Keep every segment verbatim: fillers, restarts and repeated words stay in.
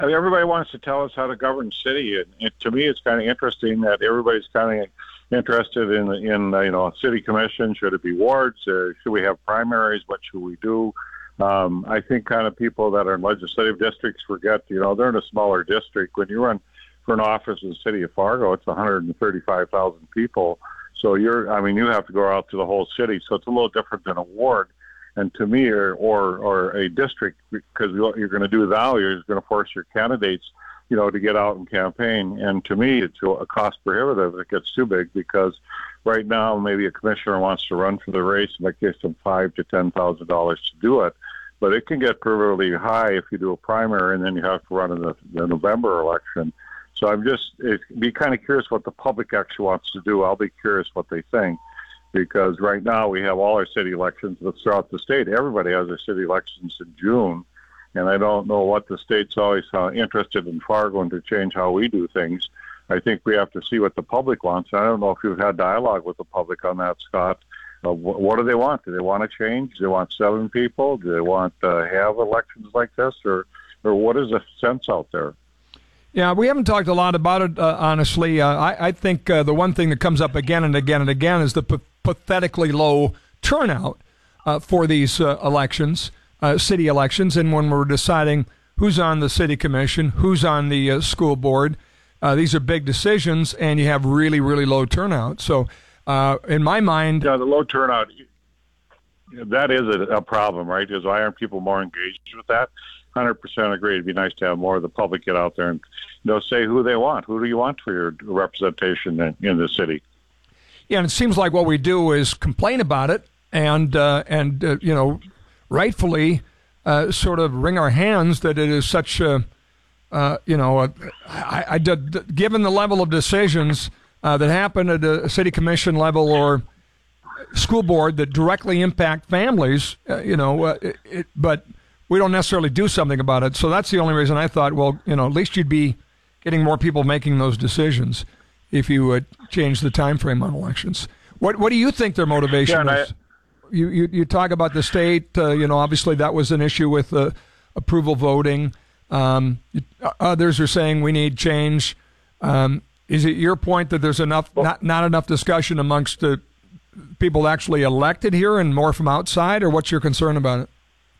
I mean, everybody wants to tell us how to govern the city, and it, to me, it's kind of interesting that everybody's kind of interested in, in uh, you know, a city commission. Should it be wards? Uh, should we have primaries? What should we do? Um, I think kind of people that are in legislative districts forget, you know, they're in a smaller district. When you run for an office in the city of Fargo, it's one hundred thirty-five thousand people. So you're, I mean, you have to go out to the whole city. So it's a little different than a ward. And to me, or or, or a district, because what you're going to do now, you're going to force your candidates, you know, to get out and campaign. And to me, it's a cost prohibitive. It gets too big because right now, maybe a commissioner wants to run for the race, and that gives them five to ten thousand dollars to do it. But it can get proverbially high if you do a primary, and then you have to run in the, the November election. So I'm just it, be kind of curious what the public actually wants to do. I'll be curious what they think. Because right now we have all our city elections, but throughout the state, everybody has their city elections in June. And I don't know what the state's always uh, interested in Fargo and to change how we do things. I think we have to see what the public wants. I don't know if you've had dialogue with the public on that, Scott. Uh, wh- what do they want? Do they want to change? Do they want seven people? Do they want to uh, have elections like this? Or, or what is the sense out there? Yeah, we haven't talked a lot about it, uh, honestly. Uh, I, I think uh, the one thing that comes up again and again and again is the p- pathetically low turnout uh, for these uh, elections, uh, city elections, and when we're deciding who's on the city commission, who's on the uh, school board. Uh, these are big decisions, and you have really, really low turnout. So uh, in my mind... Yeah, the low turnout, that is a, a problem, right? Because why aren't people more engaged with that? one hundred percent agree. It'd be nice to have more of the public get out there and, you know, say who they want. Who do you want for your representation in, in the city? Yeah, and it seems like what we do is complain about it and, uh, and uh, you know, rightfully uh, sort of wring our hands that it is such a, uh, you know, a, I, I did, given the level of decisions uh, that happen at a city commission level or school board that directly impact families, uh, you know, uh, it, it, but... we don't necessarily do something about it. So that's the only reason I thought, well, you know, at least you'd be getting more people making those decisions if you would change the time frame on elections. What What do you think their motivation yeah, is? I, you, you you talk about the state. Uh, you know, obviously that was an issue with uh, approval voting. Um, others are saying we need change. Um, is it your point that there's enough well, not not enough discussion amongst the people actually elected here and more from outside, or what's your concern about it?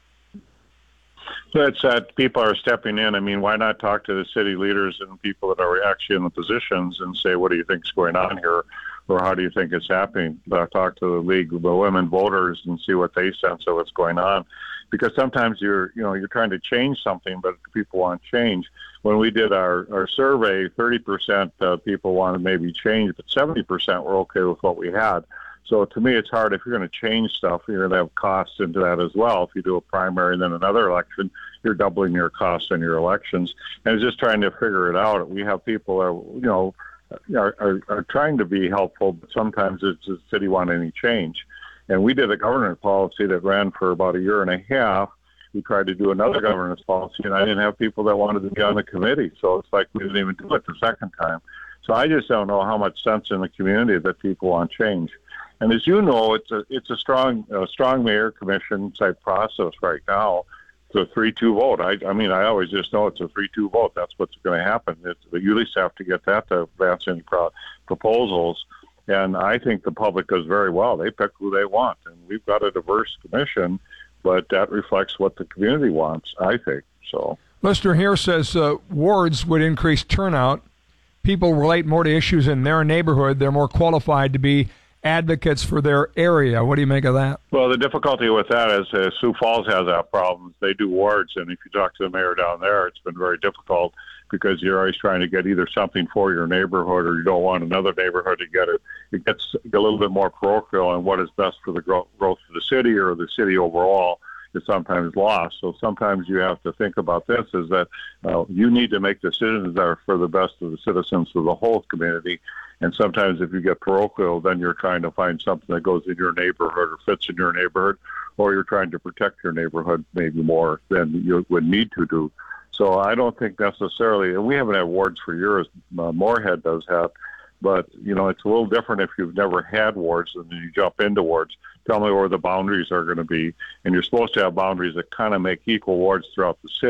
It's that people are stepping in. I mean, why not talk to the city leaders and people that are actually in the positions and say, what do you think is going on here? Or how do you think it's happening? Uh, talk to the League of the Women Voters and see what they sense of what's going on. Because sometimes you're, you know, you're trying to change something, but people want change. When we did our, our survey, thirty percent of people wanted maybe change, but seventy percent were okay with what we had. So to me, it's hard. If you're going to change stuff, you're going to have costs into that as well. If you do a primary and then another election, you're doubling your costs in your elections. And it's just trying to figure it out. We have people that, you know, are, are, are trying to be helpful, but sometimes it's the city want any change. And we did a governance policy that ran for about a year and a half. We tried to do another governance policy, and I didn't have people that wanted to be on the committee. So it's like we didn't even do it the second time. So I just don't know how much sense in the community that people want change. And as you know, it's a it's a strong uh, strong mayor commission type process right now. It's a three two vote. I, I mean, I always just know it's a three two vote. That's what's going to happen. It's, you at least have to get that to advance any pro- proposals. And I think the public does very well. They pick who they want. And we've got a diverse commission, but that reflects what the community wants, I think. So, Lister here says uh, wards would increase turnout. People relate more to issues in their neighborhood. They're more qualified to be advocates for their area. What do you make of that? Well, the difficulty with that is uh, Sioux Falls has that problem. They do wards, and if you talk to the mayor down there, it's been very difficult because you're always trying to get either something for your neighborhood or you don't want another neighborhood to get it. It gets a little bit more parochial on what is best for the growth of the city or the city overall is sometimes lost. So sometimes you have to think about this is that uh, you need to make decisions that are for the best of the citizens of the whole community. And sometimes if you get parochial, then you're trying to find something that goes in your neighborhood or fits in your neighborhood, or you're trying to protect your neighborhood maybe more than you would need to do. So I don't think necessarily, and we haven't had wards for years, uh, Moorhead does have, but, you know, it's a little different if you've never had wards and then you jump into wards. Tell me where the boundaries are going to be. And you're supposed to have boundaries that kind of make equal wards throughout the city.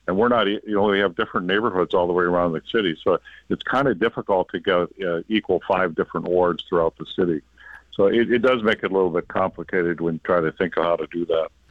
And we're not, you know, we have different neighborhoods all the way around the city. So it's kind of difficult to get uh, equal five different wards throughout the city. So it, it does make it a little bit complicated when you try to think of how to do that.